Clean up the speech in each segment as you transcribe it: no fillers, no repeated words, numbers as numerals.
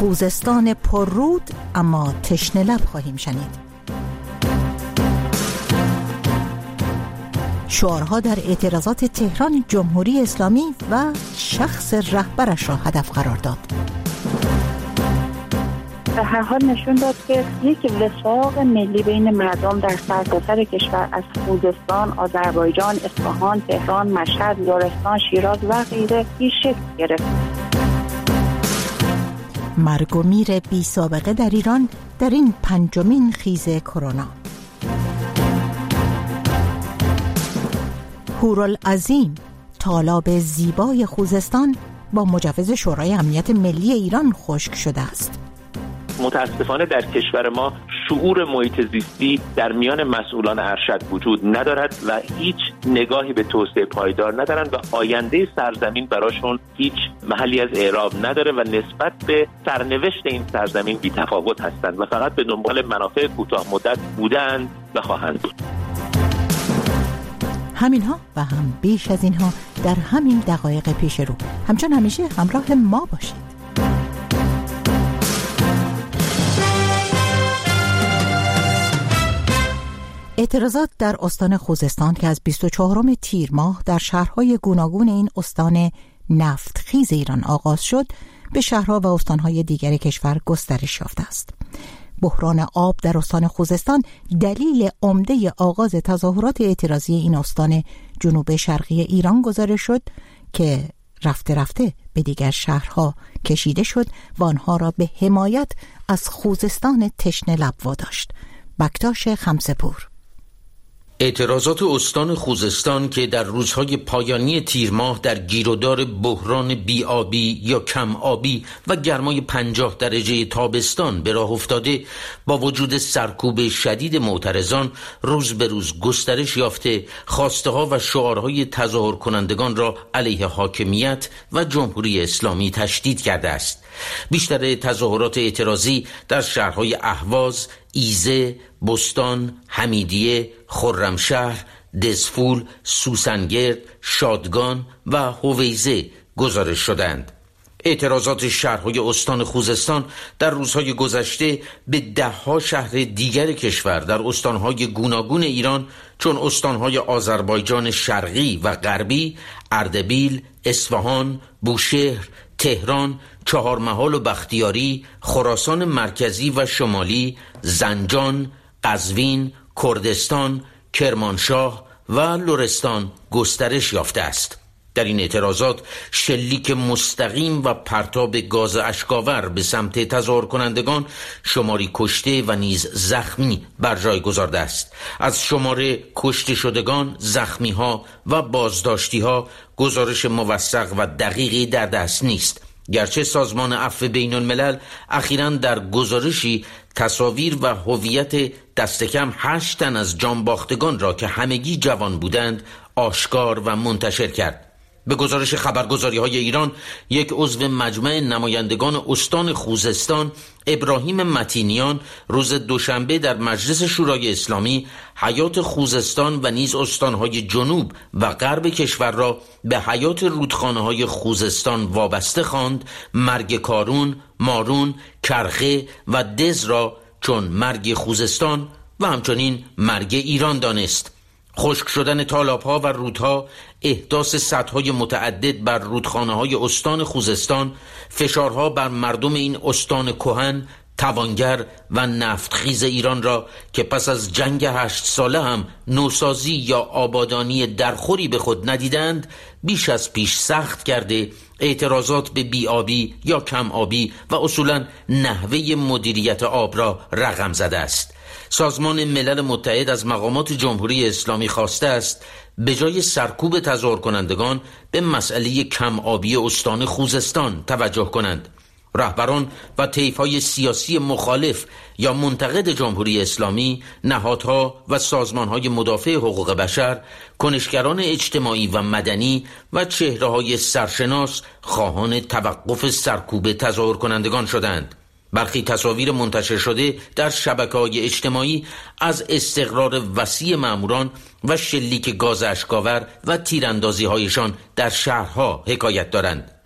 خوزستان پررود اما تشنه لب خواهیم شنید. شعارها در اعتراضات تهران جمهوری اسلامی و شخص رهبرش را هدف قرار داد. به هر حال نشون داد که یک وفاق ملی بین مردم در سرتاسر کشور از خوزستان، آذربایجان، اصفهان، تهران، مشهد، لرستان، شیراز و غیره پیش گرفت. مرگ و میر بی سابقه در ایران در این پنجمین خیز کرونا. هورالعظیم، تالاب زیبای خوزستان با مجوز شورای امنیت ملی ایران خشک شده است. متاسفانه در کشور ما شعور محیط زیستی در میان مسئولان ارشد وجود ندارد و هیچ نگاهی به توسعه پایدار ندارند و آینده سرزمین براشون هیچ محلی از اعراب نداره و نسبت به سرنوشت این سرزمین بی‌تفاوت هستند و فقط به دنبال منافع کوتاه مدت بودند و خواهند بود. همینها و هم بیش از اینها در همین دقایق پیش رو. همچون همیشه همراه ما باشید. اعتراضات در استان خوزستان که از 24 تیر ماه در شهرهای گوناگون این استان نفتخیز ایران آغاز شد، به شهرها و استانهای دیگر کشور گسترش یافته است. بحران آب در استان خوزستان دلیل عمده آغاز تظاهرات اعتراضی این استان جنوب شرقی ایران گزارش شد که رفته رفته به دیگر شهرها کشیده شد و آنها را به حمایت از خوزستان تشنه لب واداشت. بکتاش خمسه‌پور. اعتراضات استان خوزستان که در روزهای پایانی تیر ماه در گیرودار بحران بی‌آبی یا کم آبی و گرمای 50 درجه تابستان به راه افتاده، با وجود سرکوب شدید معترضان روز به روز گسترش یافته، خواسته ها و شعارهای تظاهر کنندگان را علیه حاکمیت و جمهوری اسلامی تشدید کرده است. بیشتر تظاهرات اعتراضی در شهرهای اهواز، ایزه، بستان، حمیدیه، خرمشهر، دزفول، سوسنگرد، شادگان و هویزه گزارش شدند. اعتراضات شهرهای استان خوزستان در روزهای گذشته به ده‌ها شهر دیگر کشور در استانهای گوناگون ایران چون استانهای آذربایجان شرقی و غربی، اردبیل، اصفهان، بوشهر، تهران، چهارمحال و بختیاری، خراسان مرکزی و شمالی، زنجان، قزوین، کردستان، کرمانشاه و لرستان گسترش یافته است. در این اعتراضات شلیک مستقیم و پرتاب گاز اشک‌آور به سمت تظاهر کنندگان شماری کشته و نیز زخمی بر جای گذارده است. از شمار کشته شدگان، زخمی ها و بازداشتی ها گزارش موثق و دقیقی در دست نیست، گرچه سازمان عفو بین الملل اخیراً در گزارشی تصاویر و هویت دست کم 8 تن از جانباختگان را که همگی جوان بودند آشکار و منتشر کرد. به گزارش خبرگزاری‌های ایران، یک عضو مجمع نمایندگان استان خوزستان، ابراهیم متینیان، روز دوشنبه در مجلس شورای اسلامی حیات خوزستان و نیز استان‌های جنوب و غرب کشور را به حیات رودخانه‌های خوزستان وابسته خواند، مرگ کارون، مارون، کرخه و دز را چون مرگ خوزستان و همچنین مرگ ایران دانست. خشک شدن تالاب‌ها و رودها، احداث سدهای متعدد بر رودخانه‌های استان خوزستان، فشارها بر مردم این استان کهن، توانگر و نفتخیز ایران را که پس از جنگ 8 ساله هم نوسازی یا آبادانی درخوری به خود ندیدند، بیش از پیش سخت کرده اعتراضات به بی‌آبی یا کم آبی و اصولاً نحوه مدیریت آب را رقم زده است. سازمان ملل متحد از مقامات جمهوری اسلامی خواسته است به جای سرکوب تظاهر کنندگان به مسئله کم آبی استان خوزستان توجه کنند. رهبران و طیف‌های سیاسی مخالف یا منتقد جمهوری اسلامی، نهادها و سازمان‌های مدافع حقوق بشر، کنشگران اجتماعی و مدنی و چهره‌های سرشناس خواهان توقف سرکوب تظاهر کنندگان شدند. برخی تصاویر منتشر شده در شبکه‌های اجتماعی از استقرار وسیع ماموران و شلیک گاز اشک‌آور و تیراندازی‌هایشان در شهرها حکایت دارند.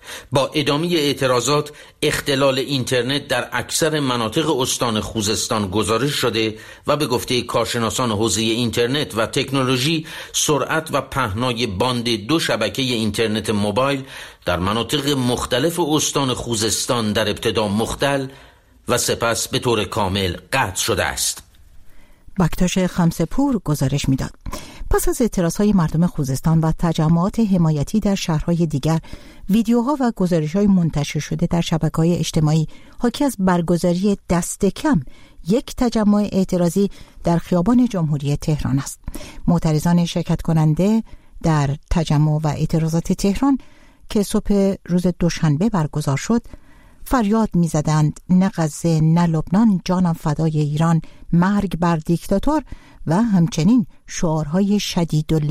با ادامه اعتراضات، اختلال اینترنت در اکثر مناطق استان خوزستان گزارش شده و به گفته کارشناسان حوزه اینترنت و تکنولوژی، سرعت و پهنای باند 2 شبکه اینترنت موبایل در مناطق مختلف استان خوزستان در ابتدا مختل و سپس به طور کامل قطع شده است. بکتاش خمسپور گزارش میداد. پس از اعتراضهای مردم خوزستان و تجمعات حمایتی در شهرهای دیگر، ویدیوها و گزارش‌های منتشر شده در شبکه‌های اجتماعی حاکی از برگزاری دست کم یک تجمع اعتراضی در خیابان جمهوری تهران است. معترضان شرکت کننده در تجمع و اعتراضات تهران که صبح روز دوشنبه برگزار شد، فریاد می‌زدند نه غزه، نه لبنان، جانم فدای ایران، مرگ بر دیکتاتور و همچنین شعارهای شدید و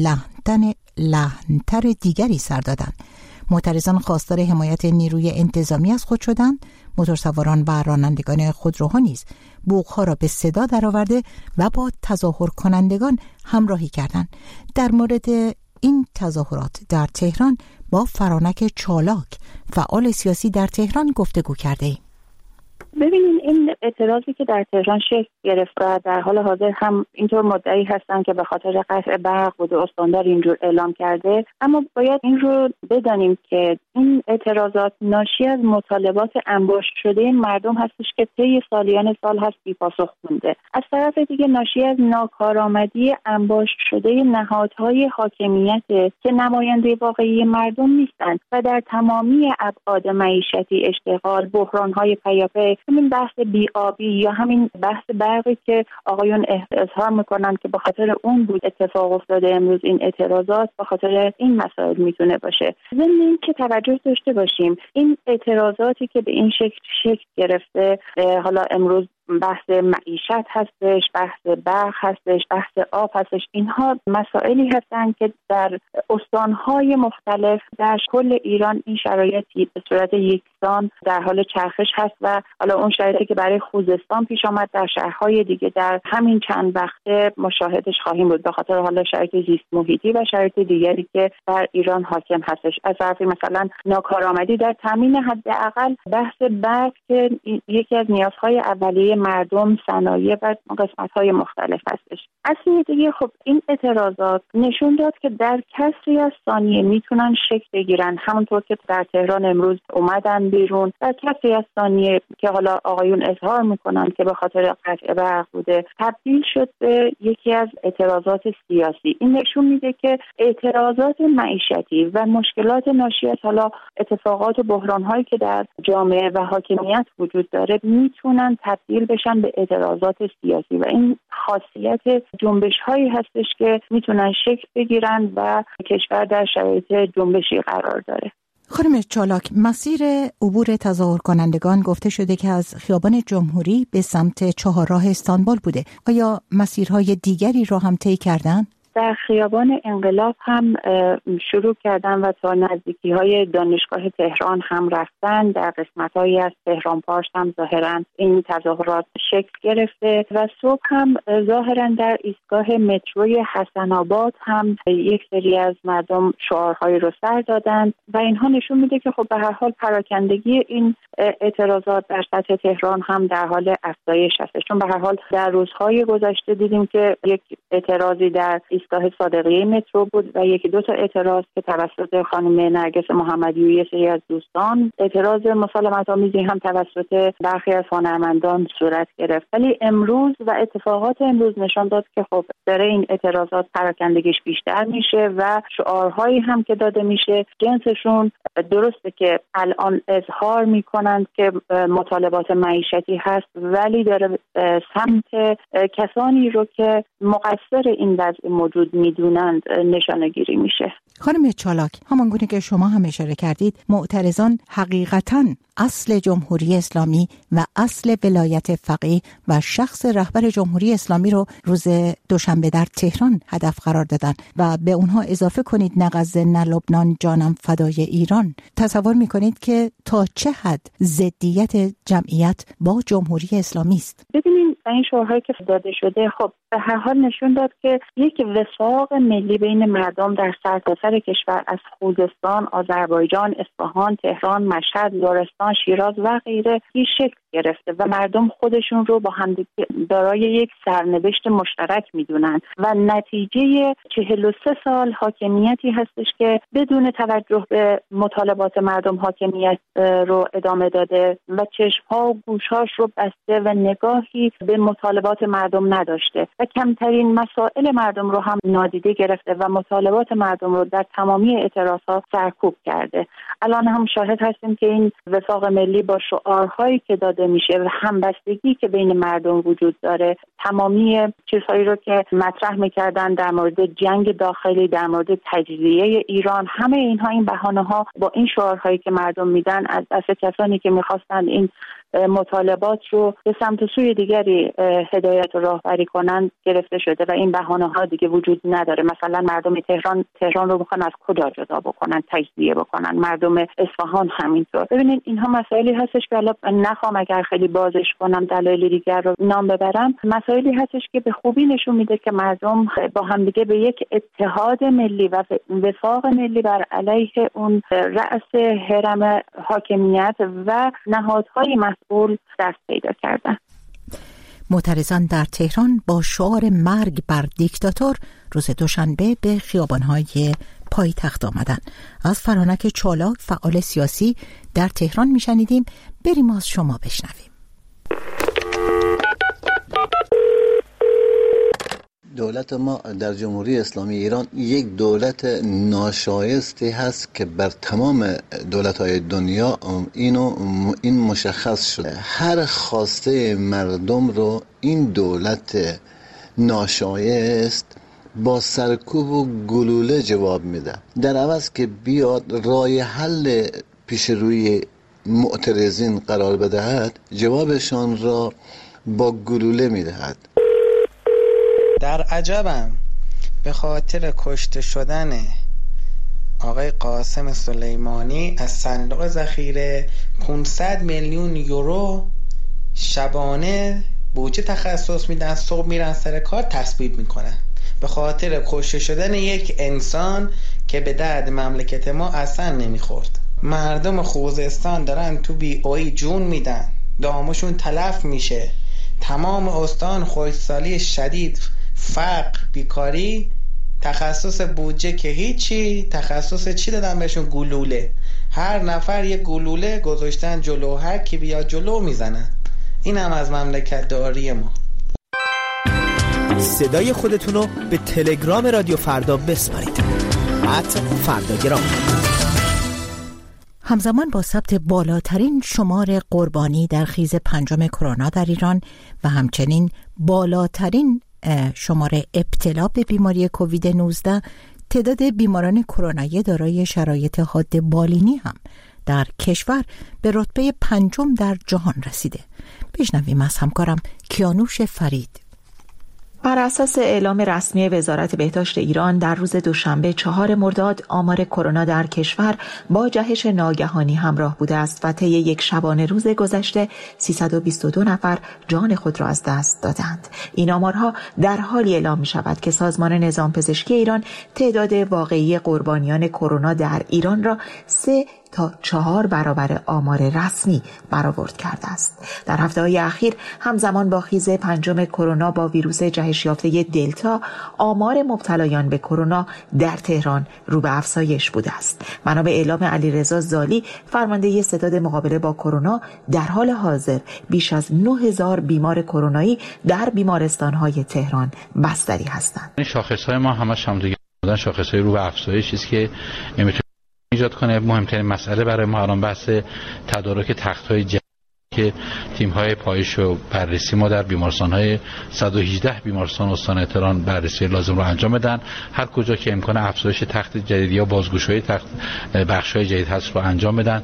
لحن‌تر دیگری سر دادند. معترضان خواستار حمایت نیروی انتظامی از خود شدند. موتورسواران و رانندگان خودروها نیز بوق‌ها را به صدا درآورده و با تظاهر کنندگان همراهی کردند. در مورد این تظاهرات در تهران با فرانک چالاک، فعال سیاسی در تهران، گفتگو کرده ایم. ببینید، این اعتراضی که در تهران شکل گرفت و در حال حاضر هم اینطور مدعی هستن که به خاطر قطع برق بود استاندار اینجور اعلام کرده، اما باید این رو بدانیم که این اعتراضات ناشی از مطالبات انباشت شده مردم هستش که طی سالیان سال هست بی‌پاسخ مونده. از طرف دیگه ناشی از ناکارآمدی انباشت شده نهادهای حاکمیت که نماینده واقعی مردم نیستند و در تمامی ابعاد معیشتی، اشتغال، بحران‌های پیاپی، همین بحث بی‌آبی یا همین بحث برقی که آقایون اظهار میکنن که به خاطر اون بود اتفاق افتاده امروز این اعتراضات، به خاطر این مسائل میتونه باشه. ضمن این که توجه داشته باشیم این اعتراضاتی که به این شکل گرفته، حالا امروز بحث معیشت هستش، بحث برق هستش، بحث آب هستش، اینها مسائلی هستن که در استانهای مختلف در کل ایران این شرایطی به صورت یکسان در حال چرخش هست و حالا اون شرایطی که برای خوزستان پیش آمد در شهرهای دیگه در همین چند وقته مشاهدش خواهیم بود، به خاطر حالا شرایط زیست محیطی و شرایط دیگری که در ایران حاکم هستش. از طرف مثلا ناکارآمدی در تامین حداقل بحث برق که یکی از نیازهای اولیه مردم، صنایع و قسمت‌های مختلف هستش. از سوی دیگه خب این اعتراضات نشون داد که در کسری از ثانیه میتونن شکل بگیرن، همونطور که در تهران امروز اومدن بیرون، در کسری از ثانیه که حالا آقایون اظهار میکنن که به خاطر قطع برق بوده، تبدیل شد به یکی از اعتراضات سیاسی. این نشون میده که اعتراضات معیشتی و مشکلات ناشی از حالا اتفاقات و بحران‌هایی که در جامعه و حاکمیت وجود داره میتونن تبدیل بشن به اعتراضات سیاسی و این خاصیت جنبش‌هایی هستش که میتونن شکل بگیرن و کشور در شرایط جنبشی قرار داره. خانم چالاک، مسیر عبور تظاهر کنندگان گفته شده که از خیابان جمهوری به سمت چهارراه استانبول بوده. آیا مسیرهای دیگری را هم طی کردن؟ در خیابان انقلاب هم شروع کردن و تا نزدیکی‌های دانشگاه تهران هم رفتن. در قسمت‌هایی از تهران پارس هم ظاهراً این تظاهرات شکل گرفته و صبح هم ظاهراً در ایستگاه متروی حسن آباد هم یک سری از مردم شعارهایی رو سر دادند و اینها نشون میده که خب به هر حال پراکندگی این اعتراضات در سطح تهران هم در حال افزایش هست، چون به هر حال در روزهای گذشته دیدیم که یک اعتراضی در ایستگاه صادقیه مترو بود و یکی دو تا اعتراض که توسط خانم نرگس محمدی و یه سری از دوستان، اعتراض مسالمت‌آمیزی هم توسط برخی از هنرمندان صورت گرفت. ولی امروز و اتفاقات امروز نشان داد که خب داره این اعتراضات پراکندگیش بیشتر میشه و شعارهایی هم که داده میشه جنسشون درسته که الان اظهار میکنند که مطالبات معیشتی هست، ولی داره سمت کسانی رو که مقصر این وضع موجود میدونند نشانه گیری میشه. خانم چالاک، همانگونه که شما هم اشاره کردید، معترضان حقیقتاً اصل جمهوری اسلامی و اصل ولایت فقیه و شخص رهبر جمهوری اسلامی رو روز دوشنبه در تهران هدف قرار دادن و به اونها اضافه کنید نه غزه، نه لبنان، جانم فدای ایران. تصور میکنید که تا چه حد ضدیت جمعیت با جمهوری اسلامی است؟ ببینید و این شعارهایی که داده شده خب به هر حال نشون داد که یک وفاق ملی بین مردم در سرتاسر کشور از خوزستان، آذربایجان، اصفهان، تهران، مشهد، لرستان، شیراز و غیره این شکل گرفته و مردم خودشون رو با همدیگه دارای یک سرنوشت مشترک میدونن و نتیجه 43 سال حاکمیتی هستش که بدون توجه به مطالبات مردم حاکمیت رو ادامه داده و چشم‌ها و گوش‌هاش رو بسته و نگاهی به مطالبات مردم نداشته و کمترین مسائل مردم رو هم نادیده گرفته و مطالبات مردم رو در تمامی اعتراضات سرکوب کرده. الان هم شاهد هستیم که این وفاق ملی با شعارهایی که داده میشه و همبستگی که بین مردم وجود داره، تمامی چیزهایی رو که مطرح میکردن در مورد جنگ داخلی، در مورد تجزیه ایران، همه اینها این بهانه‌ها با این شعارهایی که مردم میدن از دست کسانی که میخواستن این مطالبات رو به سمت و سوی دیگری هدایت و راهبری کنن گرفته شده و این بهانه‌ها دیگه وجود نداره. مثلا مردم تهران رو میخوان از کجا جدا بکنن، تجزیه بکنن، مردم اصفهان همینطور. ببینید اینها مسائلی هستش که حالا نخوام اگر خیلی بازش کنم دلایل دیگر رو نام ببرم، مسائلی هستش که به خوبی نشون میده که مردم با هم دیگه به یک اتحاد ملی و وفاق ملی بر علیه اون رأس هرم حاکمیت و نهادهای مسئول دست پیدا کردن. معترضان در تهران با شعار مرگ بر دیکتاتور روز دوشنبه به خیابان‌های پایتخت آمدن. از فرانک چالاک فعال سیاسی در تهران میشنیدیم. بریم از شما بشنویم. دولت ما در جمهوری اسلامی ایران یک دولت ناشایستی هست که بر تمام دولت‌های دنیا این مشخص شده. هر خواسته مردم رو این دولت ناشایست با سرکوب و گلوله جواب میده، در عوض که بیاد راه حل پیش روی معترضین قرار بدهد، جوابشان را با گلوله میدهد. در عجبم به خاطر کشته شدن آقای قاسم سلیمانی از صندوق ذخیره 500 میلیون یورو شبانه بودجه تخصص میدن، صبح میرن سر کار تثبیت میکنن به خاطر کشته شدن یک انسان که به درد مملکت ما اصلا نمیخورد. مردم خوزستان دارن تو بی‌ای جون میدن، دامشون تلف میشه، تمام استان خشکسالی شدید، فقر، بیکاری، تخصص بودجه که هیچی، تخصص چی دادن بهشون؟ گلوله. هر نفر یک گلوله گذاشتن جلو، هر کی بیا جلو میزنن. این هم از مملکت داری ما. صدای خودتونو به تلگرام رادیو فردا بسپارید. @فرداگرام. همزمان با ثبت بالاترین شمار قربانی در خیز پنجم کرونا در ایران و همچنین بالاترین شمار ابتلا به بیماری کووید 19، تعداد بیماران کرونایی دارای شرایط حاد بالینی هم در کشور به رتبه 5 در جهان رسیده. بشنویم از همکارم کیانوش فرید. بر اساس اعلام رسمی وزارت بهداشت ایران در روز دوشنبه 4 مرداد آمار کرونا در کشور با جهش ناگهانی همراه بوده است و طی یک شبانه روز گذشته 322 نفر جان خود را از دست دادند. این آمارها در حالی اعلام می شود که سازمان نظام پزشکی ایران تعداد واقعی قربانیان کرونا در ایران را 3 تا 4 برابر آمار رسمی برآورد کرده است. در هفته‌های اخیر همزمان با خیز پنجم کرونا با ویروس جهش یافته دلتا، آمار مبتلایان به کرونا در تهران رو به افزایش بوده است. بنا به اعلام علیرضا زالی، فرمانده ستاد مقابله با کرونا، در حال حاضر بیش از 9000 بیمار کرونایی در بیمارستان‌های تهران بستری هستند. این شاخص‌های ما همش هم دیگه شاخص‌های رو به افزایشی است که ایجاد کنه. مهمترین مسئله برای ما الان بحث تدارک تخت‌های جدید که تیم‌های پایش و بررسی ما در بیمارستان‌های 118 بیمارستان استان تهران بررسی لازم رو انجام بدن. هر کجا که امکان افزایش تخت جدید یا بازگشایی تخت بخش‌های جدید هست رو انجام بدن.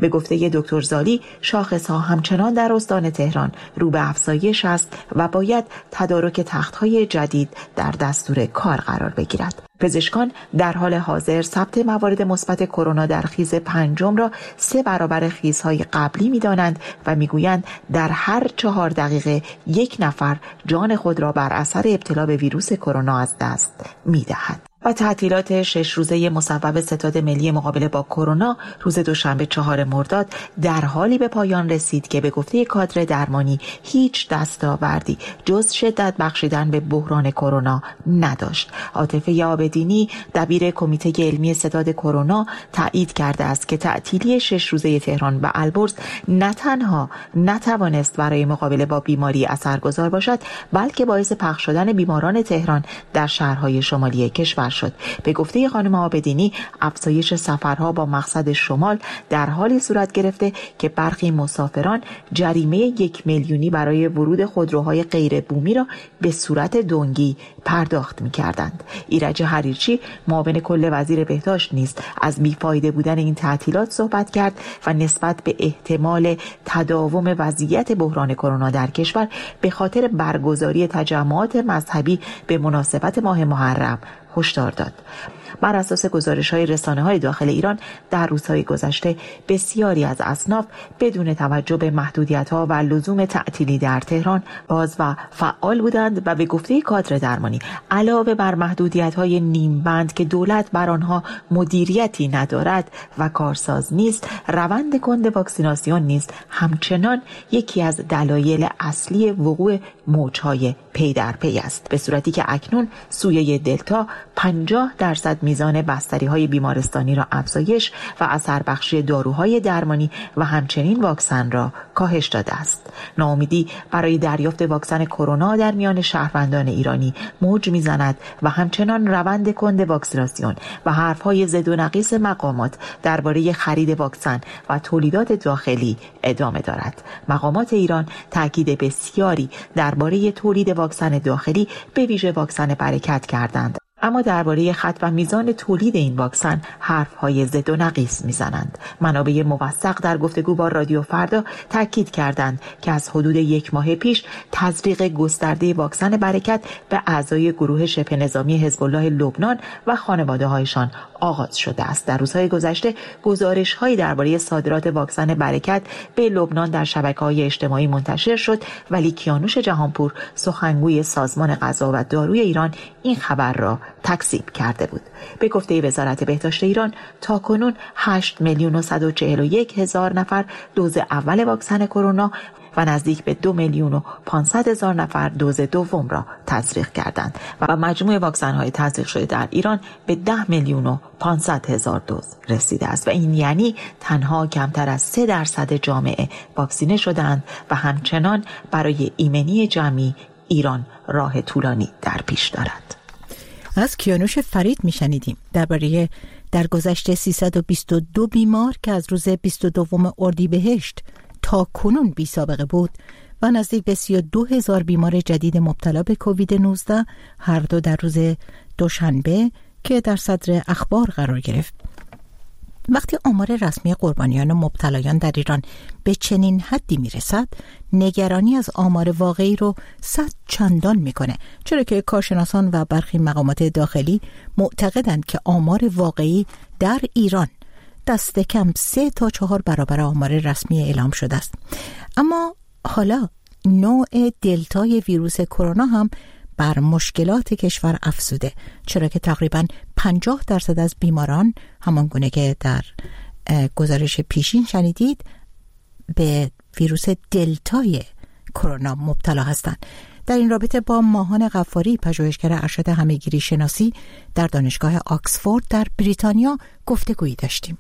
به گفته دکتر زالی، شاخص‌ها همچنان در استان تهران رو به افزایش است و باید تدارک تخت‌های جدید در دستور کار قرار بگیرد. پزشکان در حال حاضر ثبت موارد مثبت کرونا در خیز پنجم را 3 برابر خیزهای قبلی می‌دانند و می‌گویند در هر 4 دقیقه 1 نفر جان خود را بر اثر ابتلا به ویروس کرونا از دست می‌دهد. و تعطیلات 6 روزه مصوب ستاد ملی مقابله با کرونا روز دوشنبه 4 مرداد در حالی به پایان رسید که به گفته کادر درمانی هیچ دستاوردی جز شدت بخشیدن به بحران کرونا نداشت. عاطفه عابدینی دبیر کمیته علمی ستاد کرونا تایید کرده است که تعطیلی 6 روزه تهران و البرز نه تنها نتوانست برای مقابله با بیماری اثرگذار باشد، بلکه باعث پخش شدن بیماران تهران در شهرهای شمالی کشور شد. به گفته خانم عابدینی، افزایش سفرها با مقصد شمال در حالی صورت گرفته که برخی مسافران جریمه 1 میلیونی برای ورود خودروهای غیر بومی را به صورت دونگی پرداخت می‌کردند. ایرج حریرچی معاون کل وزیر بهداشت نیز از بیفایده بودن این تعطیلات صحبت کرد و نسبت به احتمال تداوم وضعیت بحران کرونا در کشور به خاطر برگزاری تجمعات مذهبی به مناسبت ماه محرم هشدار داد. بر اساس گزارش‌های رسانه‌های داخل ایران در روزهای گذشته بسیاری از اصناف بدون توجه به محدودیت‌ها و لزوم تعطیلی در تهران باز و فعال بودند و به گفته کادر درمانی علاوه بر محدودیت‌های نیمبند که دولت بر آنها مدیریتی ندارد و کارساز نیست، روند کند واکسیناسیون نیز همچنان یکی از دلایل اصلی وقوع موج‌های پی در پی است، به صورتی که اکنون سویه دلتا 50% میزان بستری‌های بیمارستانی را افزایش و اثر بخشی داروهای درمانی و همچنین واکسن را کاهش داده است. ناامیدی برای دریافت واکسن کرونا در میان شهروندان ایرانی موج میزند و همچنان روند کند واکسیناسیون و حرف‌های ضد و نقیص مقامات درباره خرید واکسن و تولیدات داخلی ادامه دارد. مقامات ایران تاکید بسیاری درباره تولید واکسن داخلی به ویژه واکسن برکت کردند، اما درباره خط و میزان تولید این واکسن حرف‌های ضد و نقیص میزنند. منابع موثق در گفتگو با رادیو فردا تاکید کردند که از حدود 1 ماه پیش تزریق گسترده واکسن برکت به اعضای گروه شبه نظامی حزب الله لبنان و خانواده‌هایشان آغاز شده است. در روزهای گذشته گزارش‌هایی درباره صادرات واکسن برکت به لبنان در شبکه‌های اجتماعی منتشر شد، ولی کیانوش جهانپور سخنگوی سازمان غذا و داروی ایران این خبر را تکذیب کرده بود. به گفته وزارت بهداشت ایران تاکنون 8,141,000 نفر دوز اول واکسن کرونا و نزدیک به 2,500,000 نفر دوز دوم را تزریق کردند و مجموع واکسن‌های تزریق شده در ایران به 10,500,000 دوز رسیده است و این یعنی تنها کمتر از 3% جامعه واکسینه شدند و همچنان برای ایمنی جمعی ایران راه طولانی در پیش دارد. از کیانوش فرید میشنیدیم درباره درگذشت 322 بیمار که از روز 22 اردیبهشت تا کنون بی سابقه بود و نزدیک به 32,000 بیمار جدید مبتلا به کووید 19 هر دو در روز دوشنبه که در صدر اخبار قرار گرفت. وقتی آمار رسمی قربانیان و مبتلایان در ایران به چنین حدی میرسد، نگرانی از آمار واقعی رو 100 چندان میکنه، چرا که کارشناسان و برخی مقامات داخلی معتقدند که آمار واقعی در ایران دست کم 3 تا 4 برابر آمار رسمی اعلام شده است. اما حالا نوع دلتای ویروس کرونا هم بر مشکلات کشور افزوده، چرا که تقریباً 50% از بیماران، همان گونه که در گزارش پیشین شنیدید، به ویروس دلتای کرونا مبتلا هستند. در این رابطه با ماهان غفاری، پژوهشگر ارشد همه‌گیری شناسی در دانشگاه آکسفورد در بریتانیا گفتگویی داشتیم.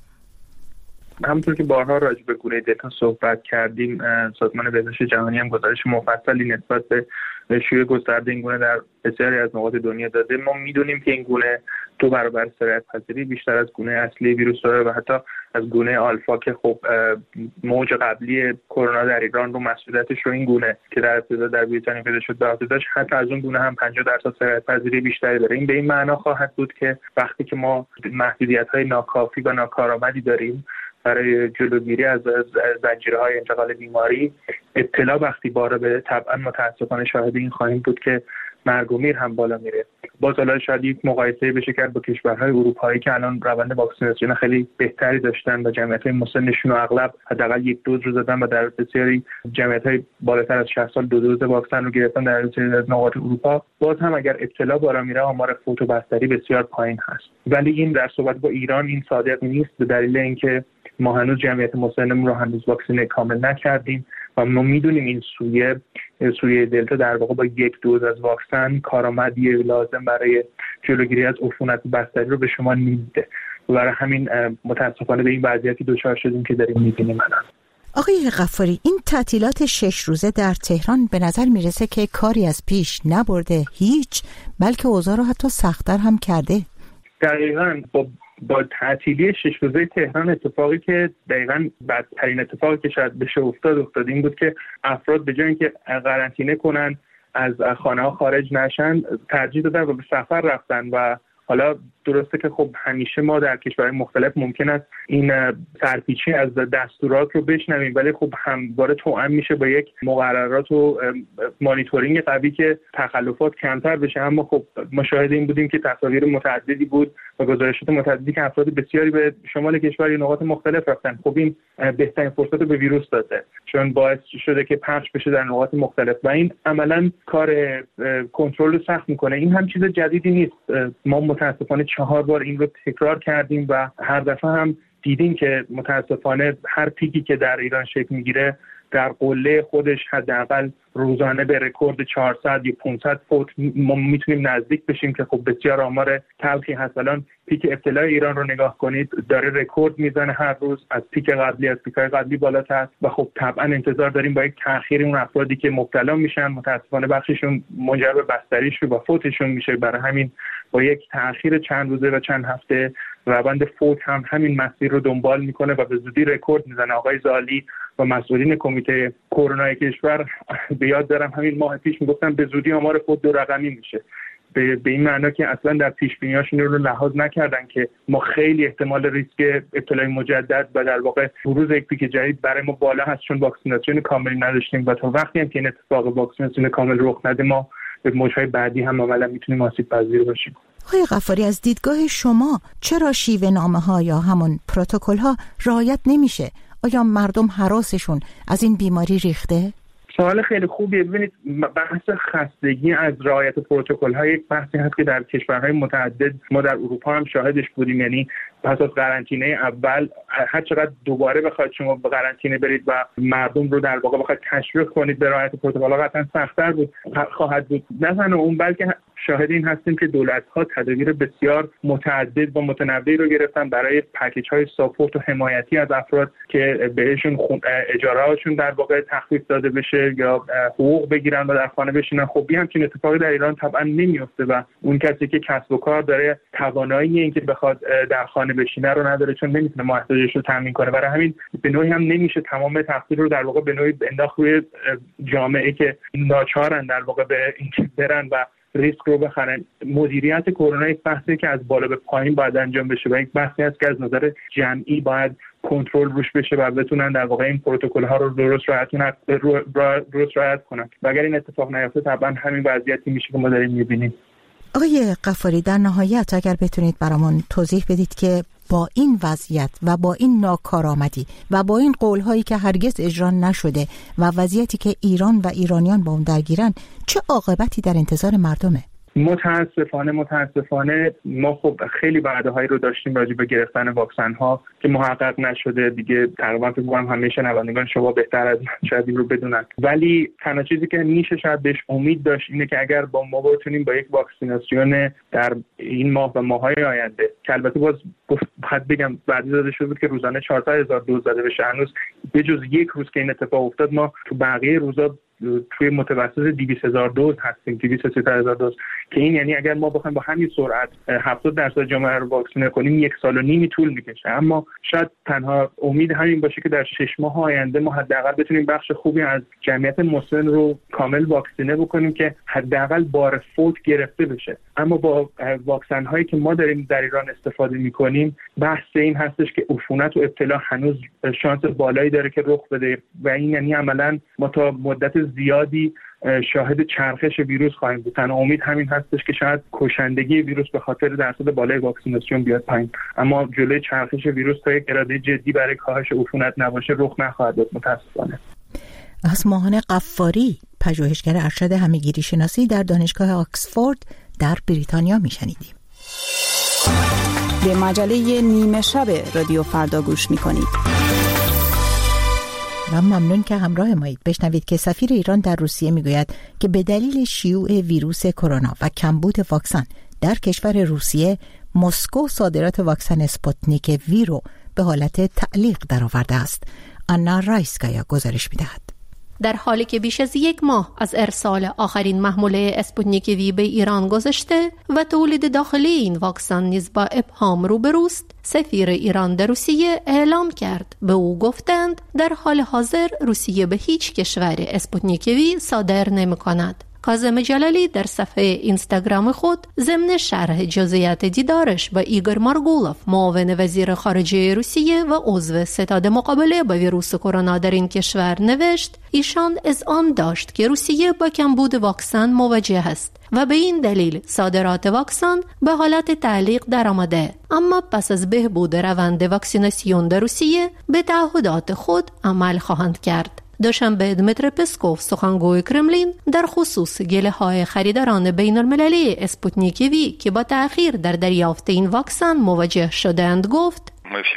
همونطور که بارها راجع به گونه دلتا صحبت کردیم، سازمان بهداشت جهانی هم گزارش مفصلی نسبت به شیوع گسترده این گونه در بسیاری از نقاط دنیا داده. ما میدونیم که این گونه 2 برابر سرایت پذیری بیشتر از گونه اصلی ویروس داره و حتی از گونه آلفا که خب موج قبلی کرونا در ایران رو مسئولیتش رو این گونه که در ابتدا در بریتانیا پیدا شد به عهده داشت، حتی از اون گونه هم 50% سرایت پذیری بیشتری داره. این به این معنا خواهد بود که وقتی که ما محدودیت‌های ناکافی و ناکارآمدی داریم برای جلوگیری از زنجیرهای انتقال بیماری. ابتلا وقتی بالا بره طبعا متاسفانه شاهد این خواهیم بود که مرگ و میر هم بالا میره. باز حالا شاید یک مقایسه بشه کرد با کشورهای اروپایی که الان روند واکسیناسیون خیلی بهتری داشتن و جمعیت‌های مسنشون رو اغلب حداقل یک دوز رو زدن و در بسیاری جمعیت‌های بالاتر از 60 سال 2 دوز واکسن رو گرفتن در بسیاری از نقاط اروپا. باز هم اگر ابتلا بالا میره آمار فوت و بستری بسیار پایین هست. ولی این در صحبت با ایران این صادق نیست به دلیل اینکه ما هنوز جمعیت مسنمون رو هنوز واکسینه کامل نکردیم و ما میدونیم این سویه دلتا در واقع با یک دوز از واکسن کارآمدی لازم برای جلوگیری از عفونت بستری رو به شما نمیده و برای همین متاسفانه به این وضعیتی دچار شدیم که داریم میبینیم الان. آقای غفاری، این تعطیلات 6 روزه در تهران به نظر میرسه که کاری از پیش نبرده هیچ، بلکه اوضاع رو حتی سخت‌تر هم کرده. دقیقاً با تعطیلی 6 روزه تهران اتفاقی که دقیقاً بدترین اتفاقی که شاید بشه افتاد این بود که افراد به جای اینکه قرنطینه کنن از خانه ها خارج نشن ترجیح دادن و به سفر رفتن و حالا درسته که خب همیشه ما در کشورهای مختلف ممکن است این سرپیچی از دستورات رو بشنویم، ولی خب همواره توأم میشه با یک مقررات و مانیتورینگ قوی که تخلفات کمتر بشه. اما خب ما شاهد این بودیم که تصاویر متعددی بود و گزارشات متعددی که افراد بسیاری به شمال کشور یا نقاط مختلف رفتن. خب این بهترین فرصت رو به ویروس داده، چون باعث شده که پخش بشه در نقاط مختلف و این عملاً کار کنترل رو سخت میکنه. این هم چیز جدیدی نیست. ما متاسفانه 4 بار این رو تکرار کردیم و هر دفعه هم دیدیم که متاسفانه هر پیکی که در ایران شکل میگیره در قله خودش حداقل روزانه به رکورد 400 یا 500 فوت ما میتونیم نزدیک بشیم که خب بسیار آمار تلخی هست. الان پیک ابتلای ایران رو نگاه کنید داره رکورد میزنه هر روز، از پیک‌های قبلی بالاتر و خب طبعا انتظار داریم با یک تأخیر اون افرادی که مبتلا میشن متاسفانه بخششون منجر به بستریشون و فوتشون میشه. برای همین با یک تأخیر چند روزه و چند هفته روند فوت هم همین مسیر رو دنبال میکنه و به زودی رکورد میزنه. آقای زالی و مسئولین کمیته کرونا کشور به یاد دارم همین ماه پیش میگفتن به زودی آمار فوت 2 رقمی میشه، به این معنا که اصلا در پیش بینی‌هاشون رو لحاظ نکردن که ما خیلی احتمال ریسک ابتلای مجدد و در واقع بروز یک پیک جدید برای ما بالا هست چون واکسیناسیون کاملی نداشتیم و تا وقتی هم که این اتفاق واکسیناسیون کامل رخ نده ما به موج‌های بعدی هم عملاً میتونیم آسیب پذیر باشیم. آقای غفاری، از دیدگاه شما چرا شیوه نامه‌ها یا همون پروتکل‌ها رعایت نمیشه؟ آیا مردم هراسشون از این بیماری ریخته؟ سوال خیلی خوبیه. ببینید بحث خستگی از رعایت پروتکل‌ها یک بحثی هست که در کشورهای متعدد ما در اروپا هم شاهدش بودیم. یعنی پس از قرنطینه اول هر چقدر دوباره بخواید شما به قرنطینه برید و مردم رو در واقع بخواید تشویق کنید به رعایت پروتکل‌ها قطعا سخت‌تر خواهد بود. نه تنها اون بلکه شاهد این هستیم که دولت‌ها تدابیر بسیار متعدد و متنوعی رو گرفتن برای پکیج‌های ساپورت و حمایتی از افراد که بهشون اجاره‌هاشون در واقع تخفیف داده بشه یا حقوق بگیرن و در خانه بشینن. خب همچین اتفاقی در ایران طبعا نمی‌افته و اون کسی که کسب و کار داره توانایی اینکه بخواد در خانه بشینه رو نداره چون نمیتونه محتاجش رو تامین کنه. برای همین به نوعی هم نمیشه تمام تقصیر رو در واقع به نوعی انداخت روی جامعه که ناچارن در واقع به اینکه برن و ریسک رو بخرن. مدیریت کرونا یک بحثی که از بالا به پایین باید انجام بشه و یک بحثی است که از نظر جمعی باید کنترل روش بشه و بتونن در واقع این پروتکل ها رو درست رعایت کنن و اگر این اتفاق نیفته طبعا همین وضعیتی میشه که ما داریم میبینیم. آقای غفاری، در نهایت اگر بتونید برامون توضیح بدید که با این وضعیت و با این ناکارآمدی و با این قول‌هایی که هرگز اجرا نشده و وضعیتی که ایران و ایرانیان با اون درگیرن چه عاقبتی در انتظار مردمه؟ متاسفانه ما خب خیلی وعده‌هایی رو داشتیم راجع به گرفتن واکسن‌ها که محقق نشده. دیگه تقریبا فکر کنم همه شنوندگان شما بهتر از من شاید این رو بدونن، ولی تنها چیزی که میشه شاید بهش امید داشت اینه که اگر با ما بتونیم با یک واکسیناسیون در این ماه و ماه‌های آینده که البته باز باید بگم بعدی داده شده بود که روزانه 400,000 دوز داده بشه، هنوز به جز یک روز که این اتفاق افتاد ما تو بقیه روزا توی متوسط 200,000 دوز هستیم، 230,000 دوز، که این یعنی اگر ما بخوایم با همین سرعت 70% جامعه رو واکسینه کنیم 1.5 سال طول میکشه. اما شاید تنها امید همین باشه که در 6 ماه آینده ما حداقل بتونیم بخش خوبی از جمعیت مسن رو کامل واکسینه بکنیم که حداقل بار فوت گرفته بشه. اما با واکسن هایی که ما داریم در ایران استفاده میکنیم بحث این هستش که عفونت و ابتلا هنوز شانس بالایی داره که رخ بده و این یعنی عملاً ما تا مدت زیادی شاهد چرخش ویروس خواهیم بود. تنها امید همین هستش که شاید کشندگی ویروس به خاطر درصد بالای واکسیناسیون بیاد پایین، اما جلوی چرخش ویروس تا یک اراده جدی برای کاهش عفونت نباشه رخ نخواهد داد متاسفانه. اسماهان قفاری، پژوهشگر ارشد همه‌گیری شناسی در دانشگاه آکسفورد در بریتانیا میشنیدیم. به مجله نیمه شب رادیو فردا گوش میکنید. و ممنون که همراه مایید. بشنوید که سفیر ایران در روسیه میگوید که به دلیل شیوع ویروس کرونا و کمبود واکسن در کشور روسیه، مسکو صادرات واکسن اسپوتنیک وی رو به حالت تعلیق درآورده است. آنا رایسکایا گزارش می‌دهد. در حالی که بیش از 1 ماه از ارسال آخرین محموله اسپوتنیک وی به ایران گذشته و تولید داخلی این واکسن نیز با ابهام روبروست، سفیر ایران در روسیه اعلام کرد. به او گفتند در حال حاضر روسیه به هیچ کشور اسپوتنیک وی صادر نمی‌کند. کاظم جلالی در صفحه اینستاگرام خود ضمن شرح جزئیات دیدارش با ایگور مارگولوف، معاون وزیر خارجه روسیه و عضو ستاد مقابله با ویروس کرونا در این کشور نوشت ایشان اذعان داشت که روسیه با کمبود واکسن مواجه است و به این دلیل صادرات واکسن به حالت تعلیق درآمده، اما پس از بهبود روند واکسیناسیون در روسیه به تعهدات خود عمل خواهند کرد. دوشنبه دمیتر پسکوف، سخنگوی کرملین، در خصوص گله‌های خریداران بین‌المللی اسپوتنیک وی که با تأخیر در دریافت این واکسن مواجه شدند گفت: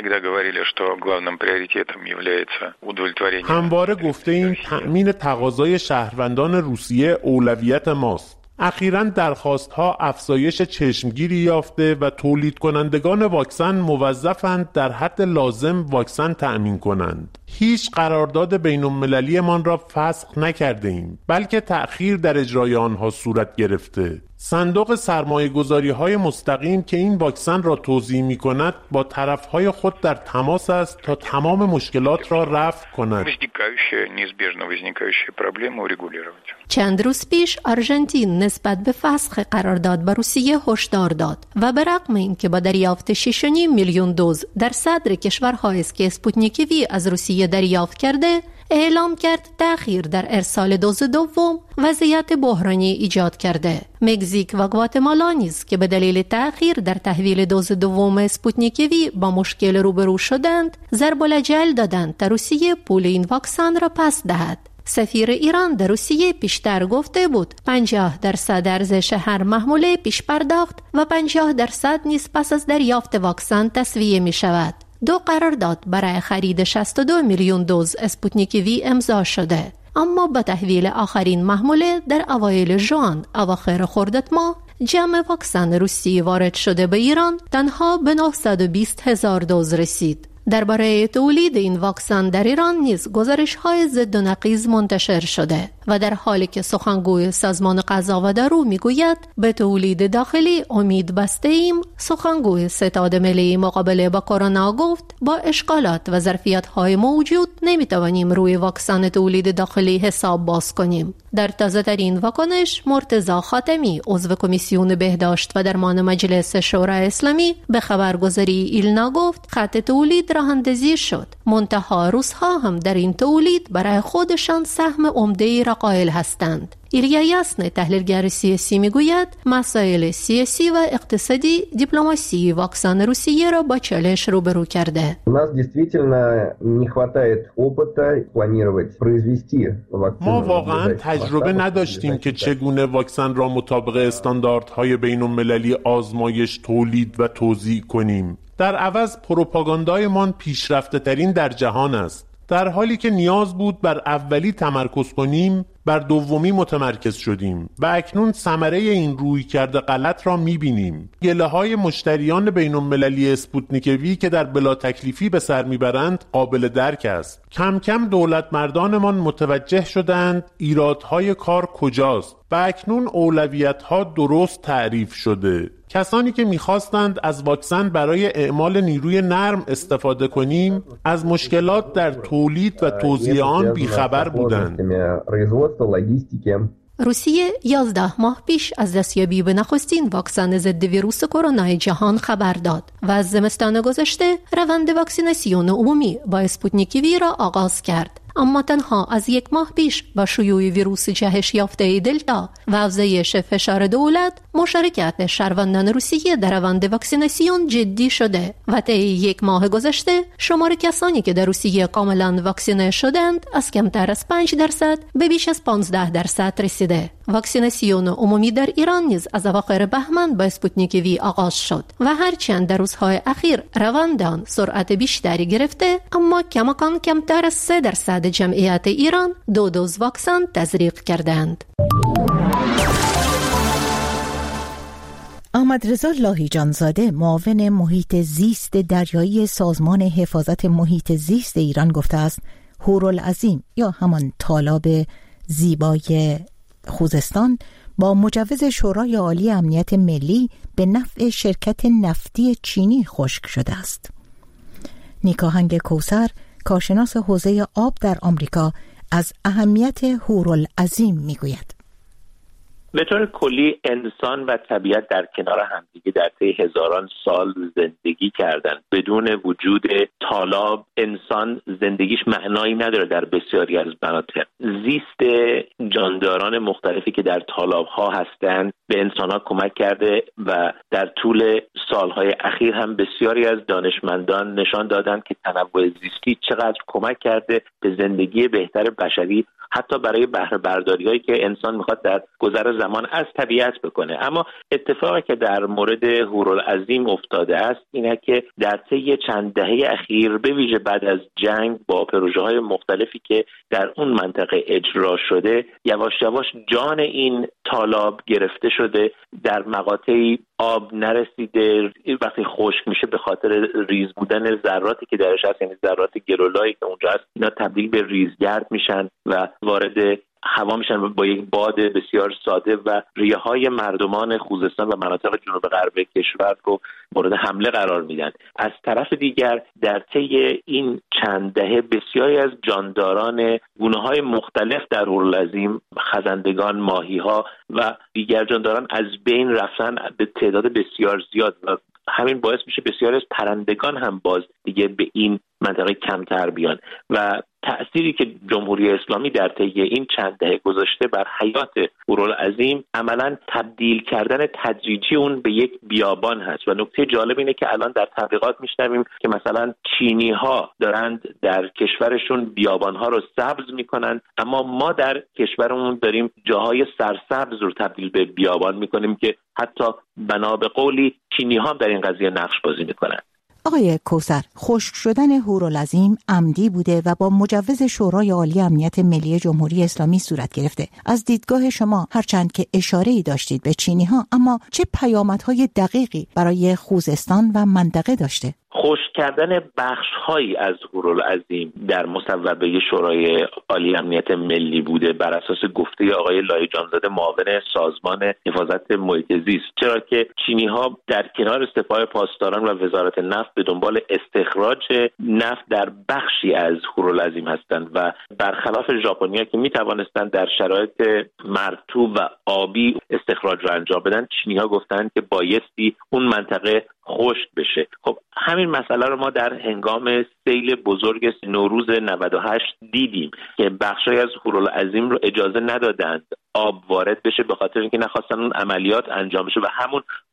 همواره گفته‌ایم تأمین تقاضای شهروندان روسیه اولویت ماست. اخیراً درخواست‌ها افزایش چشمگیری یافته و تولید کنندگان واکسن موظفند در حد لازم واکسن تأمین کنند. هیچ قرارداد بین‌المللی من را فسخ نکرده ایم، بلکه تأخیر در اجرای آنها صورت گرفته. صندوق سرمایه‌گذاری‌های مستقیم که این واکسن را توزیع می‌کند با طرف‌های خود در تماس است تا تمام مشکلات را رفع کند. چند روز پیش آرژانتین نسبت به فسخ قرارداد با روسیه هشدار داد و به رغم اینکه با دریافت 6.5 میلیون دوز در صدر کشورهایی است که اسپوتنیک وی از روسیه دریافت کرده، اعلام کرد تأخیر در ارسال دوز دوم وضعیت بحرانی ایجاد کرده. مکزیک و گواتمالا نیز که به دلیل تأخیر در تحویل دوز دوم اسپوتنیک وی با مشکل روبرو شدند، ضرب الجل دادند تا روسیه پول این واکسن را پس دهد. سفیر ایران در روسیه پیشتر گفته بود 50% ارزش هر محموله پیش پرداخت و 50% نیز پس از دریافت واکسن تسویه می شود. 2 قرارداد برای خرید 62 میلیون دوز اسپوتنیک وی امضا شده، اما با تحویل آخرین محموله در اوایل ژوئن اواخر خرداد ماه، جمع واکسن روسی وارد شده به ایران تنها به 920,000 دوز رسید. درباره تولید این واکسن در ایران نیز گزارش‌های ضد و نقیض منتشر شده و در حالی که سخنگوی سازمان غذا و دارو میگوید به تولید داخلی امید بسته ایم، سخنگوی ستاد ملی مقابله با کرونا گفت با اشکالات و ظرفیت‌های موجود نمیتوانیم روی واکسن تولید داخلی حساب باز کنیم. در تازه‌ترین واکنش، مرتضی خاتمی، عضو کمیسیون بهداشت و درمان مجلس شورای اسلامی، به خبرگزاری ایلنا گفت خط تولید راه اندازی شد، منتها روس‌ها هم در این تولید برای خودشان سهم عمده‌ای را قائل هستند. ایلیا یاسن، تحلیلگر سیاسی، میگوید مسائل سیاسی و اقتصادی دیپلماسی واکسن روسیه را با چالش روبرو کرده. ما واقعا تجربه نداشتیم که چگونه واکسن را مطابق استانداردهای بین‌المللی آزمایش تولید و توزیع کنیم. در عوض پروپاگاندایمان پیشرفته ترین در جهان است. در حالی که نیاز بود بر اولی تمرکز کنیم، بر دومی متمرکز شدیم و اکنون ثمره این رویکرد غلط را می‌بینیم. گله‌های مشتریان بین‌المللی اسپوتنیک وی که در بلا تکلیفی به سر میبرند قابل درک است. کم کم دولت مردانمان متوجه شدند ایرادهای کار کجاست و اکنون اولویت‌ها درست تعریف شده. کسانی که می‌خواستند از واکسن برای اعمال نیروی نرم استفاده کنیم، از مشکلات در تولید و توزیع آن بیخبر بودند. روسیه 11 ماه پیش از دستیابی به نخستین واکسن ضد ویروس کرونا جهان خبر داد و از زمستان گذشته روند واکسیناسیون عمومی با اسپوتنیک وی را آغاز کرد. اما تنها از 1 ماه پیش با شیوع ویروس جهش یافته دلتا و افزایش فشار دولت، مشارکت شهروندان روسیه در روند واکسیناسیون جدی شده و طی 1 ماه گذشته شمار کسانی که در روسیه کاملا واکسینه شدند از کمتر از 5% به بیش از 15% رسیده. واکسیناسیون عمومی در ایران نیز از اواخر بهمن با اسپوتنیک وی آغاز شد و هرچند در روزهای اخیر روند آن سرعت بیشتری گرفته، اما کماکان کمتر از 3% جمعیت ایران 2 دوز واکسن تزریق کردند. احمدرضا لاهیجانزاده، معاون محیط زیست دریایی سازمان حفاظت محیط زیست ایران گفته است هورالعظیم یا همان تالاب زیبای خوزستان با مجوز شورای عالی امنیت ملی به نفع شرکت نفتی چینی خشک شده است. نیکاهنگ کوثر، کارشناس حوزه آب در آمریکا، از اهمیت هورالعظیم میگوید. به طور کلی انسان و طبیعت در کنار همدیگه در طی هزاران سال زندگی کردن. بدون وجود تالاب انسان زندگیش معنایی نداره. در بسیاری از مناطق زیست جانداران مختلفی که در تالاب‌ها هستند به انسان‌ها کمک کرده و در طول سالهای اخیر هم بسیاری از دانشمندان نشان دادند که تنوع زیستی چقدر کمک کرده به زندگی بهتر بشری، حتی برای بهره برداری‌هایی که انسان می‌خواد در گذر زمان از طبیعت بکنه. اما اتفاقی که در مورد هورالعظیم افتاده است اینه که در طی چند دهه اخیر به ویژه بعد از جنگ با پروژه‌های مختلفی که در اون منطقه اجرا شده، یواش یواش جان این تالاب گرفته شده، در مقاطعی آب نرسیده، وقتی خشک میشه به خاطر ریز بودن ذراتی که درش هست، یعنی ذرات گلولایی که اونجا هست، اینا تبدیل به ریزگرد میشن و وارد هوا میشن با یک باد بسیار ساده و ریه‌های مردمان خوزستان و مناطق جنوب غرب کشور رو مورد حمله قرار میدن. از طرف دیگر در طی این چند دهه بسیاری از جانداران گونه‌های مختلف در هورالعظیم، خزندگان، ماهی‌ها و دیگر جانداران از بین رفتن به تعداد بسیار زیاد و همین باعث میشه بسیاری از پرندگان هم باز دیگه به این منطقه کمتر بیان و تأثیری که جمهوری اسلامی در طی این چند دهه گذاشته بر حیات هورالعظیم عملاً تبدیل کردن تدریجی اون به یک بیابان هست. و نکته جالب اینه که الان در تبلیغات میشنویم که مثلا چینی‌ها دارند در کشورشون بیابان‌ها رو سبز میکنن، اما ما در کشورمون داریم جاهای سرسبز رو تبدیل به بیابان میکنیم که حتی بنا به قولی چینی‌ها در این قضیه نقش بازی میکنن. آقای کوثر، خشک شدن هورالعظیم عمدی بوده و با مجوز شورای عالی امنیت ملی جمهوری اسلامی صورت گرفته. از دیدگاه شما، هرچند که اشاره‌ای داشتید به چینی‌ها، اما چه پیامدهای دقیقی برای خوزستان و منطقه داشته؟ خشک کردن بخش‌هایی از هورالعظیم در مصوبه شورای عالی امنیت ملی بوده بر اساس گفته آقای لاهیجانزاده، معاون سازمان حفاظت محیط زیست، چرا که چینی‌ها در کنار سپاه پاسداران و وزارت نفت به دنبال استخراج نفت در بخشی از هورالعظیم هستند و برخلاف ژاپنیا که می‌توانستند در شرایط مرطوب و آبی استخراج را انجام بدن، چینی‌ها گفتند که بایستی اون منطقه خشک بشه. خب همین مسئله رو ما در هنگام سیل بزرگ نوروز 98 دیدیم که بخشای از هورالعظیم رو اجازه ندادند آب وارد بشه به خاطر اینکه نخواستن اون عملیات انجام بشه و همون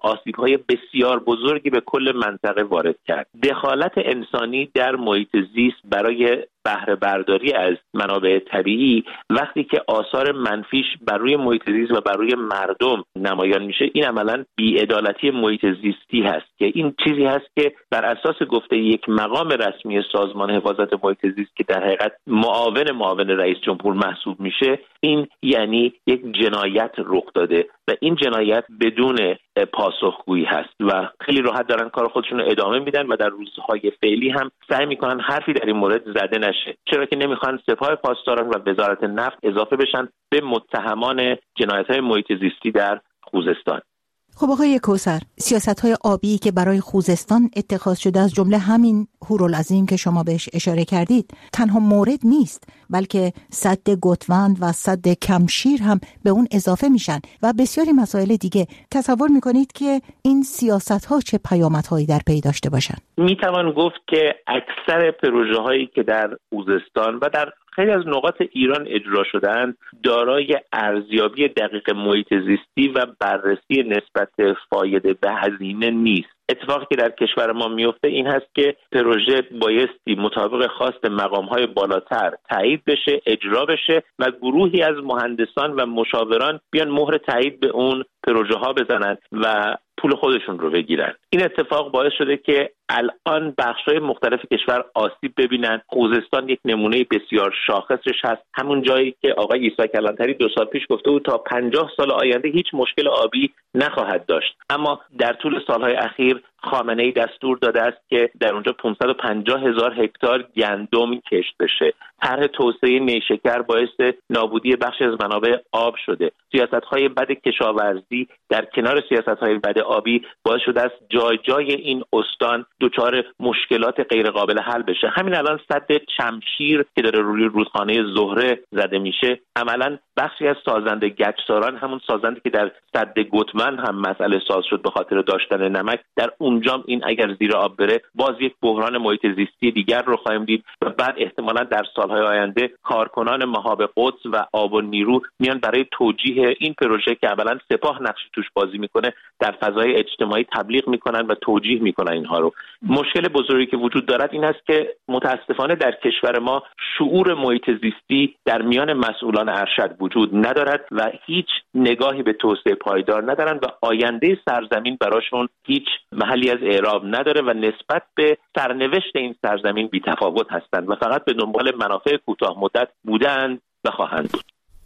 آسیب‌های بسیار بزرگی به کل منطقه وارد کرد. دخالت انسانی در محیط زیست برای بهره برداری از منابع طبیعی وقتی که آثار منفیش بر روی محیط زیست و بر روی مردم نمایان میشه، این عملاً بی‌عدالتی محیط زیستی هست که این چیزی هست که بر اساس گفته یک مقام رسمی سازمان حفاظت محیط زیست که در حقیقت معاون رئیس جمهور محسوب میشه، این یعنی یک جنایت رخ داده و این جنایت بدون پاسخگویی هست و خیلی راحت دارن کار خودشون رو ادامه میدن و در روزهای فعلی هم سعی میکنن حرفی در این مورد زده نشه، چرا که نمیخوان سپاه پاسداران و وزارت نفت اضافه بشن به متهمان جنایت‌های محیط زیستی در خوزستان. خب آقای کوثر، سیاست‌های آبی که برای خوزستان اتخاذ شده از جمله همین هورالعظیم که شما بهش اشاره کردید تنها مورد نیست، بلکه سد گتوند و سد کمشیر هم به اون اضافه میشن و بسیاری مسائل دیگه. تصور میکنید که این سیاست‌ها چه پیامدهایی در پی داشته باشن؟ میتوان گفت که اکثر پروژه‌هایی که در خوزستان و در خیلی از نقاط ایران اجرا شدن دارای ارزیابی دقیق محیط زیستی و بررسی نسبت فایده به هزینه نیست. اتفاقی که در کشور ما میفته این هست که پروژه بایستی مطابق خواست مقام‌های بالاتر تایید بشه، اجرا بشه و گروهی از مهندسان و مشاوران بیان مهر تایید به اون پروژه ها بزنن و پول خودشون رو بگیرن. این اتفاق باعث شده که الان بخش‌های مختلف کشور آسیب ببینن. خوزستان یک نمونه بسیار شاخصش هست، همون جایی که آقای عیسی کلانتری 2 سال پیش گفته بود تا 50 سال آینده هیچ مشکل آبی نخواهد داشت، اما در طول سالهای اخیر خامنه‌ای دستور داده است که در اونجا 550,000 هکتار گندم کشت بشه. طرح توسعه نیشکر باعث نابودی بخشی از منابع آب شده. سیاست‌های بد کشاورزی در کنار سیاست‌های بد آبی باعث شده است جای جای این استان دچار مشکلات غیر قابل حل بشه. همین الان سد شمشیر که داره روی رودخانه زهره زده میشه، عملاً بخشی از سازنده گچساران، همون سازنده که در سد گتوند هم مسئله ساز شد به خاطر داشتن نمک، در اونجام این اگر زیر آب بره باز یک بحران محیط زیستی دیگر رو خواهیم دید و بعد احتمالاً در سالهای آینده کارکنان مهاب قدس و آب و نیرو میان برای توجیه این پروژه که اولا سپاه نقش توش بازی میکنه در فضای اجتماعی تبلیغ میکنن و توجیه میکنن اینها رو. مشکل بزرگی که وجود دارد این است که متاسفانه در کشور ما شعور محیط زیستی در میان مسئولان ارشد وجود ندارد و هیچ نگاهی به توسعه پایدار ندارن و آینده سرزمین براشون هیچ محلی از اعراب نداره و نسبت به سرنوشت این سرزمین بی‌تفاوت هستند و فقط به دنبال منافع کوتاه مدت بودند و خواهند بود.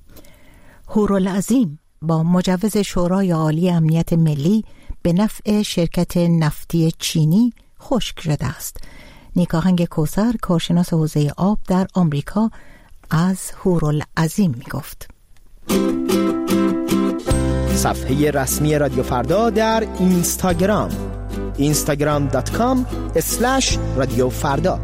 هورالعظیم با مجوز شورای عالی امنیت ملی به نفع شرکت نفتی چینی خشک شده است. نیکاهنگ کوثر، کارشناس حوزه آب در آمریکا، از هورالعظیم می گفت. صفحه رسمی رادیو فردا در اینستاگرام instagram.com/رادیو فردا.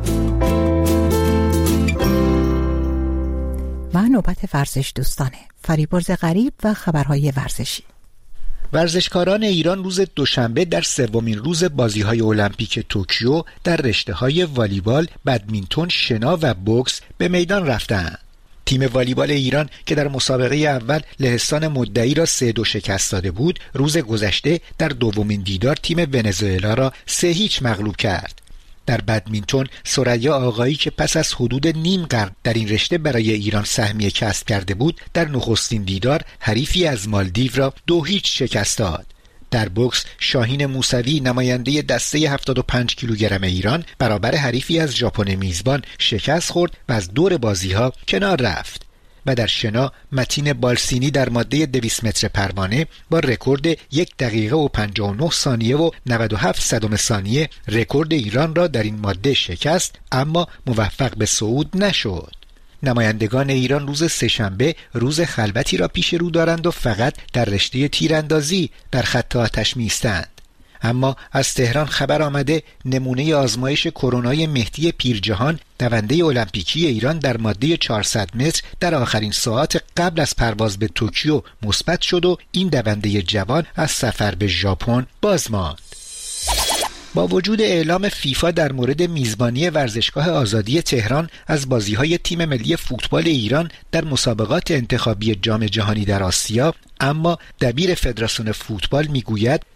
و نوبت ورزش دوستانه، فریبرز غریب و خبرهای ورزشی. ورزشکاران ایران روز دوشنبه در سومین روز بازی‌های المپیک توکیو در رشته‌های والیبال، بدمینتون، شنا و بوکس به میدان رفتند. تیم والیبال ایران که در مسابقه اول لهستان مدعی را 3-2 شکست داده بود، روز گذشته در دومین دیدار تیم ونزوئلا را 3-0 مغلوب کرد. در بدمینتون، ثریا آقایی که پس از حدود نیم قرن در این رشته برای ایران سهمیه کسب کرده بود، در نخستین دیدار حریفی از مالدیو را 2-0 شکست داد. در بوکس، شاهین موسوی نماینده دسته 75 کیلوگرم ایران برابر حریفی از ژاپن میزبان شکست خورد و از دور بازی‌ها کنار رفت. و در شنا، متین بالسینی در ماده 200 متر پروانه با رکورد 1 دقیقه و 59 ثانیه و 97 صدم ثانیه رکورد ایران را در این ماده شکست، اما موفق به صعود نشد. نمایندگان ایران روز سه‌شنبه روز خلوتی را پیش رو دارند و فقط در رشته تیراندازی در خط آتش می‌ایستند. اما از تهران خبر آمده نمونه آزمایش کرونای مهدی پیرجهان، دونده المپیکی ایران در ماده 400 متر در آخرین ساعات قبل از پرواز به توکیو مثبت شد و این دونده جوان از سفر به ژاپن باز ماند. با وجود اعلام فیفا در مورد میزبانی ورزشگاه آزادی تهران از بازی‌های تیم ملی فوتبال ایران در مسابقات انتخابی جام جهانی در آسیا، اما دبیر فدراسیون فوتبال میگوید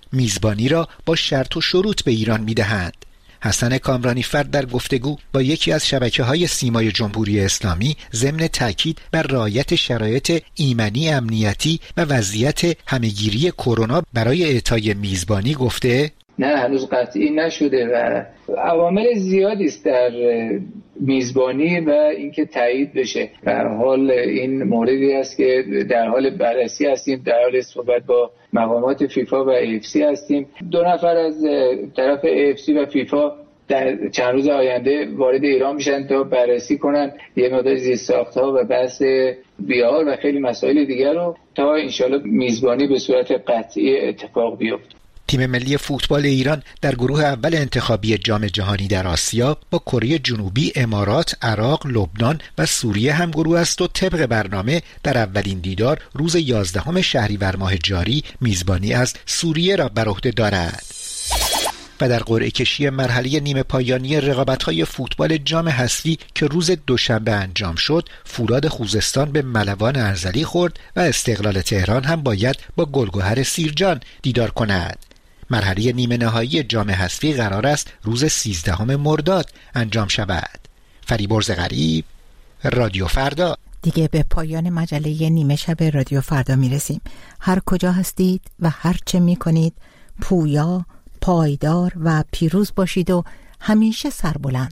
میزبانی را با شرط و شروط به ایران میدهند. حسن کامرانی فرد در گفتگو با یکی از شبکه‌های سیمای جمهوری اسلامی ضمن تاکید بر رعایت شرایط ایمنی امنیتی و وضعیت همهگیری کرونا برای اعطای میزبانی گفته نه هنوز قطعی نشده و عوامل زیادی است در میزبانی و اینکه تایید بشه. به هر حال این موردی است که در حال بررسی هستیم، در حال صحبت با مقامات فیفا و AFC هستیم. 2 نفر از طرف AFC و فیفا در چند روز آینده وارد ایران میشن تا بررسی کنن یه مقدار زیرساخت‌ها و بحث بیار و خیلی مسائل دیگر رو تا انشالله میزبانی به صورت قطعی اتفاق بیفته. تیم ملی فوتبال ایران در گروه اول انتخابی جام جهانی در آسیا با کره جنوبی، امارات، عراق، لبنان و سوریه هم گروه است و طبق برنامه در اولین دیدار روز 11 شهریور ماه جاری میزبانی از سوریه را بر عهده دارد. و در قرعه کشی مرحله نیمه پایانی رقابت‌های فوتبال جام حذفی که روز دوشنبه انجام شد، فولاد خوزستان به ملوان ارزلی خورد و استقلال تهران هم باید با گلگهر سیرجان دیدار کند. مرحله نیمه نهایی جام حذفی قرار است روز 13 مرداد انجام شود. فریبرز غریب، رادیو فردا. دیگه به پایان مجله نیمه شب رادیو فردا میرسیم. هر کجا هستید و هر چه میکنید پویا، پایدار و پیروز باشید و همیشه سربلند.